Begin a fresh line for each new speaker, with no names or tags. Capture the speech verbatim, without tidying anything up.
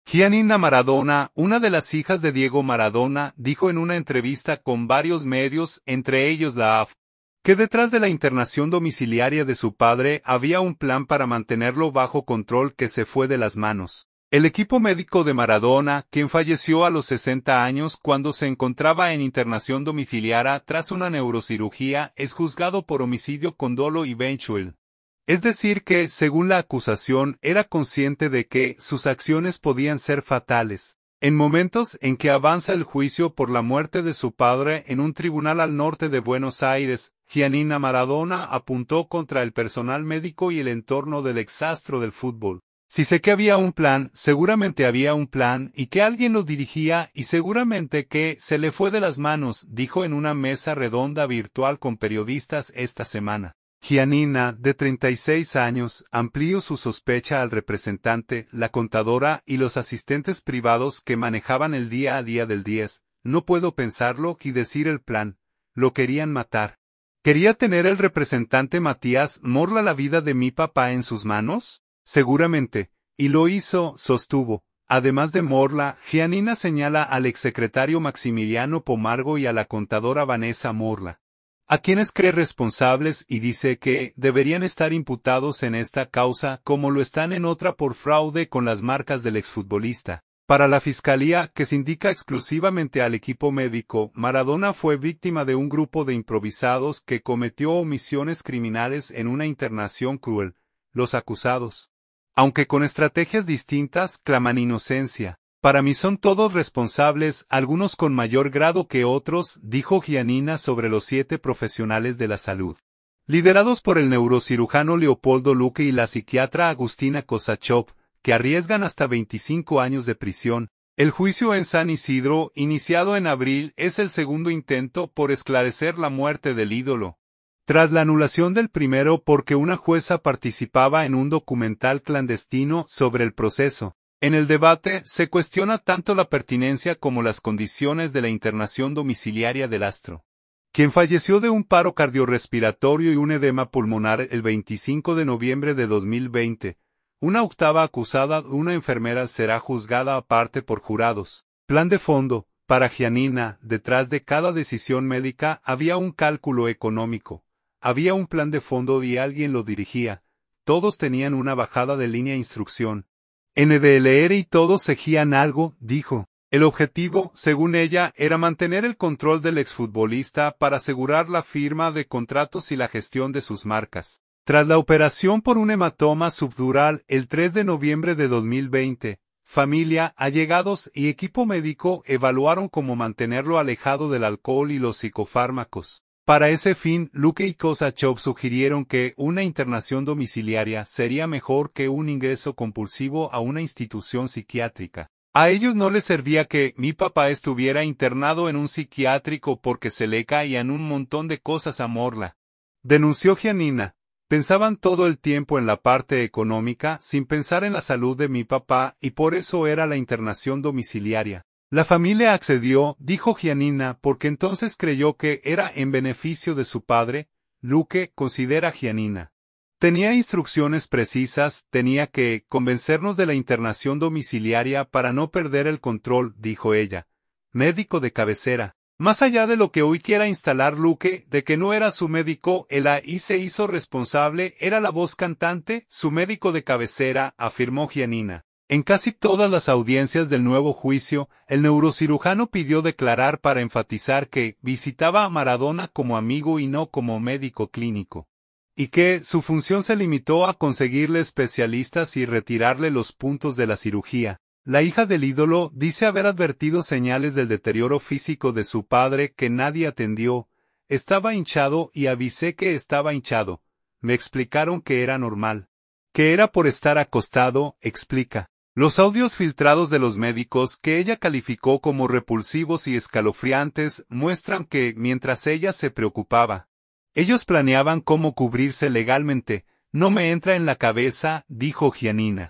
Giannina Maradona, una de las hijas de Diego Maradona, dijo en una entrevista con varios medios, entre ellos la A F, que detrás de la internación domiciliaria de su padre había un plan para mantenerlo bajo control que se fue de las manos. El equipo médico de Maradona, quien falleció a los sesenta años cuando se encontraba en internación domiciliaria tras una neurocirugía, es juzgado por homicidio con dolo y ventures. Es decir que, según la acusación, era consciente de que sus acciones podían ser fatales. En momentos en que avanza el juicio por la muerte de su padre en un tribunal al norte de Buenos Aires, Giannina Maradona apuntó contra el personal médico y el entorno del exastro del fútbol. Si sé que había un plan, seguramente había un plan y que alguien lo dirigía y seguramente que se le fue de las manos, dijo en una mesa redonda virtual con periodistas esta semana. Giannina, de treinta y seis años, amplió su sospecha al representante, la contadora y los asistentes privados que manejaban el día a día del diez. No puedo pensarlo y decir el plan. Lo querían matar. ¿Quería tener el representante Matías Morla la vida de mi papá en sus manos? Seguramente. Y lo hizo, sostuvo. Además de Morla, Giannina señala al exsecretario Maximiliano Pomargo y a la contadora Vanessa Morla, a quienes cree responsables y dice que deberían estar imputados en esta causa como lo están en otra por fraude con las marcas del exfutbolista. Para la fiscalía, que se indica exclusivamente al equipo médico, Maradona fue víctima de un grupo de improvisados que cometió omisiones criminales en una internación cruel. Los acusados, aunque con estrategias distintas, claman inocencia. Para mí son todos responsables, algunos con mayor grado que otros, dijo Giannina sobre los siete profesionales de la salud, liderados por el neurocirujano Leopoldo Luque y la psiquiatra Agustina Kosachov, que arriesgan hasta veinticinco años de prisión. El juicio en San Isidro, iniciado en abril, es el segundo intento por esclarecer la muerte del ídolo, tras la anulación del primero porque una jueza participaba en un documental clandestino sobre el proceso. En el debate, se cuestiona tanto la pertinencia como las condiciones de la internación domiciliaria del astro, quien falleció de un paro cardiorrespiratorio y un edema pulmonar el veinticinco de noviembre de dos mil veinte. Una octava acusada, una enfermera, será juzgada aparte por jurados. Plan de fondo. Para Giannina, detrás de cada decisión médica había un cálculo económico. Había un plan de fondo y alguien lo dirigía. Todos tenían una bajada de línea instrucción. N D L R y todos seguían algo, dijo. El objetivo, según ella, era mantener el control del exfutbolista para asegurar la firma de contratos y la gestión de sus marcas. Tras la operación por un hematoma subdural el tres de noviembre de dos mil veinte, familia, allegados y equipo médico evaluaron cómo mantenerlo alejado del alcohol y los psicofármacos. Para ese fin, Luque y Kosachov sugirieron que una internación domiciliaria sería mejor que un ingreso compulsivo a una institución psiquiátrica. A ellos no les servía que mi papá estuviera internado en un psiquiátrico porque se le caían un montón de cosas a Morla, denunció Giannina. Pensaban todo el tiempo en la parte económica sin pensar en la salud de mi papá y por eso era la internación domiciliaria. La familia accedió, dijo Giannina, porque entonces creyó que era en beneficio de su padre. Luque, considera Giannina. Tenía instrucciones precisas, tenía que convencernos de la internación domiciliaria para no perder el control, dijo ella. Médico de cabecera. Más allá de lo que hoy quiera instalar Luque, de que no era su médico, él ahí se hizo responsable, era la voz cantante, su médico de cabecera, afirmó Giannina. En casi todas las audiencias del nuevo juicio, el neurocirujano pidió declarar para enfatizar que visitaba a Maradona como amigo y no como médico clínico, y que su función se limitó a conseguirle especialistas y retirarle los puntos de la cirugía. La hija del ídolo dice haber advertido señales del deterioro físico de su padre que nadie atendió. Estaba hinchado y avisé que estaba hinchado. Me explicaron que era normal. Que era por estar acostado, explica. Los audios filtrados de los médicos, que ella calificó como repulsivos y escalofriantes, muestran que, mientras ella se preocupaba, ellos planeaban cómo cubrirse legalmente. No me entra en la cabeza, dijo Giannina.